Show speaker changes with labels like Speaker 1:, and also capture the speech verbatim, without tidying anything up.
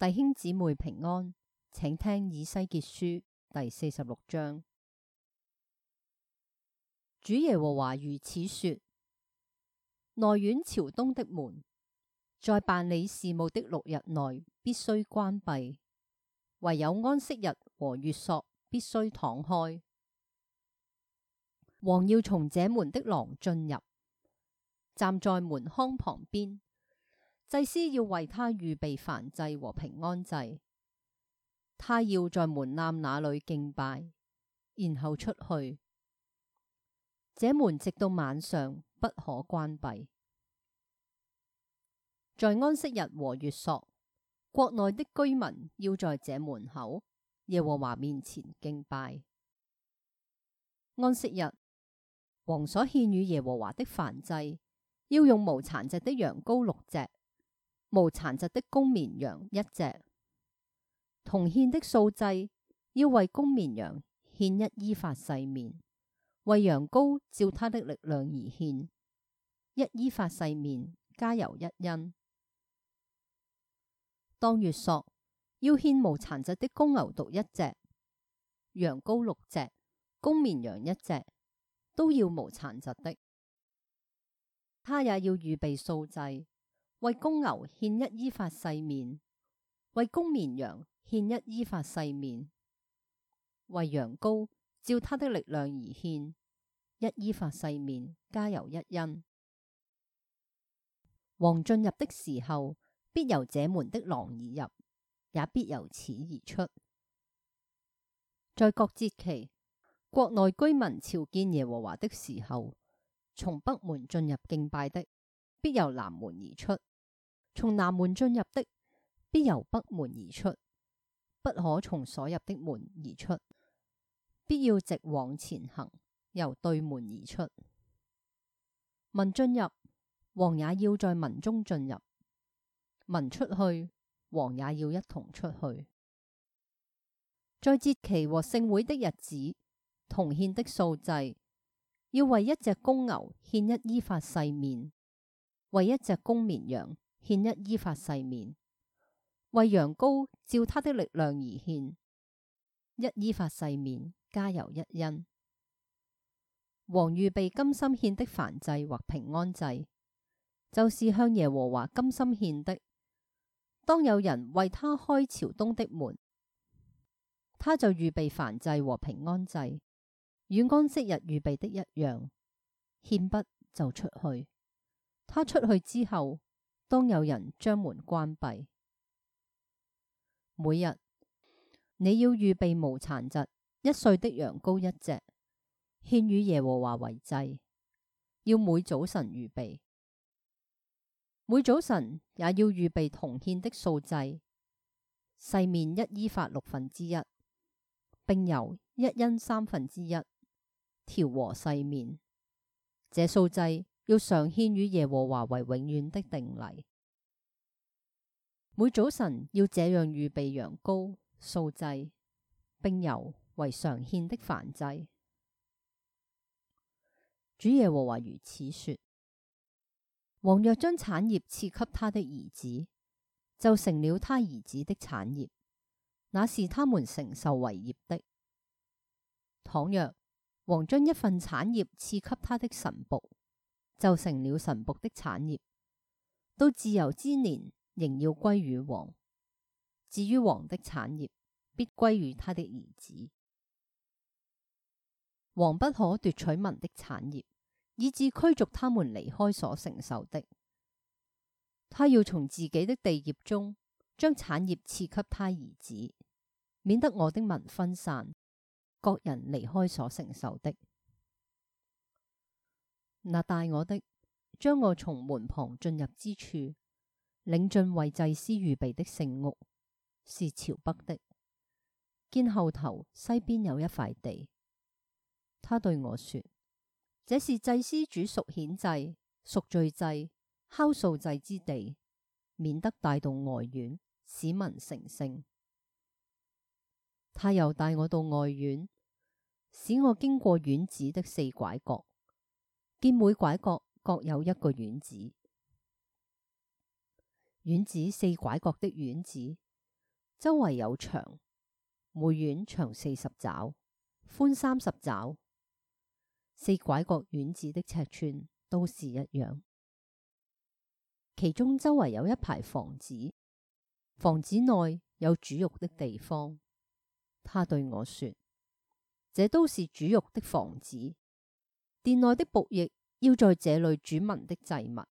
Speaker 1: 弟兄姊妹平安，請聽以西結書第四十六章。主耶和華如此說：內院朝東的門，在辦理事務的六日內必須關閉，唯有安息日和月朔必須敞開。王要從這門的廊進入，站在門框旁邊。祭司要為他預備燔祭和平安祭，他要在門檻那裏敬拜，然後出去。這門直到晚上不可關閉。在安息日和月朔，國內的居民要在這門口耶和華面前敬拜。安息日，王所獻與耶和華的燔祭，要用無殘疾的羊羔六隻，無殘疾的公綿羊一隻。同獻的素祭，要為公綿羊獻一伊法細麵，為羊羔照他的力量而獻一伊法細麵，加油一欣。當月朔，要獻無殘疾的公牛犢一隻，羊羔六隻，公綿羊一隻，都要無殘疾的。他也要預備素祭，為公牛獻一伊法細麵，為公綿羊獻一伊法細麵，為羊羔照他的力量而獻一伊法細麵，加油一欣。王進入的時候，必由這門的廊而入，也必由此而出。在各節期，國內居民朝見耶和華的時候，從北門進入敬拜的，必由南門而出；從南門進入的，必由北門而出。不可從所入的門而出，必要直往前行，由對門而出。民進入，王也要在民中進入；民出去，王也要一同出去。在節期和聖會的日子，同獻的素祭，要為一隻公牛獻一伊法細麵，為一隻公綿羊獻一伊法細麵，為羊羔照他的力量而獻一伊法細麵，加油一欣。王預備甘心獻的燔祭或平安祭，就是向耶和華甘心獻的，當有人為他開朝東的門，他就預備燔祭和平安祭，與安息日預備的一樣，獻畢就出去。他出去之後，當有人將門關閉。每日你要預備無殘疾一歲的羊羔一隻，獻與耶和華為祭，要每早晨預備。每早晨也要預備同獻的素祭，細麵一伊法六分之一，並油一欣三分之一，調和細麵。這素祭要常獻與耶和華為永遠的定例。每早晨要這樣預備羊羔、素祭，並油為常獻的燔祭。主耶和華如此說：王若將產業賜給他的兒子，就成了他兒子的產業，那是他們承受為業的。倘若王將一份產業賜給他的臣僕，就成了臣僕的產業，到自由之年仍要歸於王。至於王的產業，必歸於他的兒子。王不可奪取民的產業，以致驅逐他們離開所承受的。他要從自己的地業中將產業賜給他兒子，免得我的民分散，各人離開所承受的。那帶我的，將我從門旁進入之處，領進為祭司預備的聖屋，是朝北的，見後頭西邊有一塊地。他對我說：這是祭司煮贖愆祭、贖罪祭、酵素祭之地，免得帶到外院，使民成聖。他又帶我到外院，使我經過院子的四拐角，見每拐角各有一個院子。院子四拐角的院子周圍有牆，每院長四十肘，寬三十肘。四拐角院子的尺寸都是一樣。其中周圍有一排房子，房子內有煮肉的地方。他對我說：這都是煮肉的房子，殿內的僕役要在這裏煮民的祭物。